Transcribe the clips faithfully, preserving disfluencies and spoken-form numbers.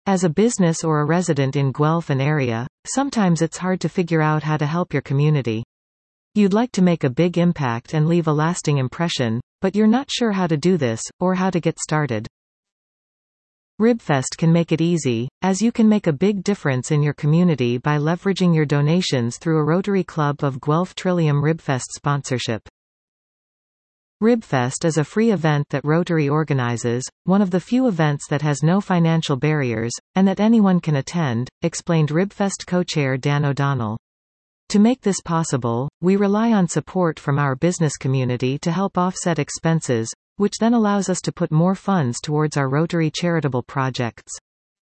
As a business or a resident in Guelph and area, sometimes it's hard to figure out how to help your community. You'd like to make a big impact and leave a lasting impression, but you're not sure how to do this, or how to get started. Ribfest can make it easy, as you can make a big difference in your community by leveraging your donations through a Rotary Club of Guelph Trillium Ribfest sponsorship. Ribfest is a free event that Rotary organizes, one of the few events that has no financial barriers, and that anyone can attend, explained Ribfest co-chair Dan O'Donnell. To make this possible, we rely on support from our business community to help offset expenses, which then allows us to put more funds towards our Rotary charitable projects.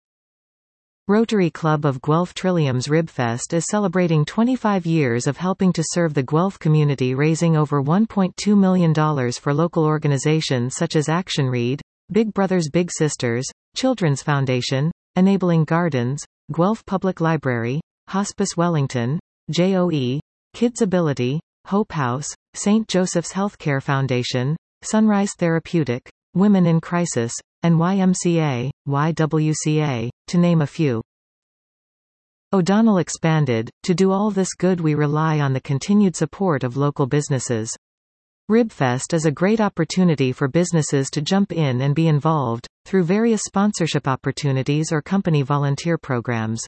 Rotary Club of Guelph Trillium's Ribfest is celebrating twenty-five years of helping to serve the Guelph community, raising over one point two million dollars for local organizations such as ActionRead, Big Brothers Big Sisters, Children's Foundation, Enabling Gardens, Guelph Public Library, Hospice Wellington, J O E, Kids Ability, Hope House, Saint Joseph's Healthcare Foundation, Sunrise Therapeutic, Women in Crisis, and Y M C A, Y W C A, to name a few. O'Donnell expanded, to do all this good we rely on the continued support of local businesses. Ribfest is a great opportunity for businesses to jump in and be involved, through various sponsorship opportunities or company volunteer programs.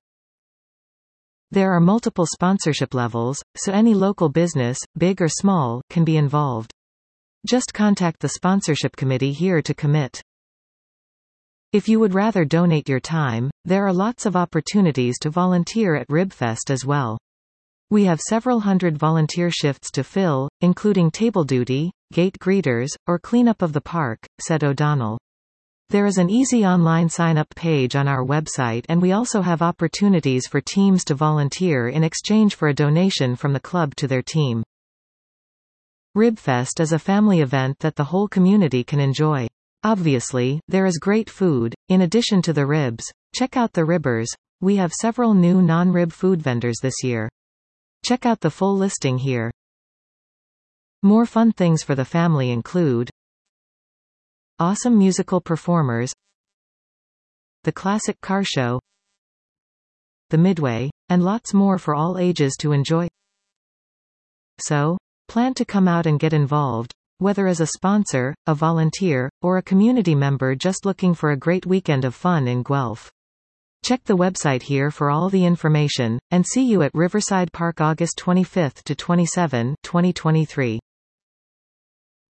There are multiple sponsorship levels, so any local business, big or small, can be involved. Just contact the sponsorship committee here to commit. If you would rather donate your time, there are lots of opportunities to volunteer at Ribfest as well. We have several hundred volunteer shifts to fill, including table duty, gate greeters, or cleanup of the park, said O'Donnell. There is an easy online sign-up page on our website, and we also have opportunities for teams to volunteer in exchange for a donation from the club to their team. Ribfest is a family event that the whole community can enjoy. Obviously, there is great food. In addition to the ribs, check out the ribbers. We have several new non-rib food vendors this year. Check out the full listing here. More fun things for the family include awesome musical performers, the classic car show, the Midway, and lots more for all ages to enjoy. So, plan to come out and get involved, whether as a sponsor, a volunteer, or a community member just looking for a great weekend of fun in Guelph. Check the website here for all the information, and see you at Riverside Park August twenty-fifth to twenty-seventh, twenty twenty-three.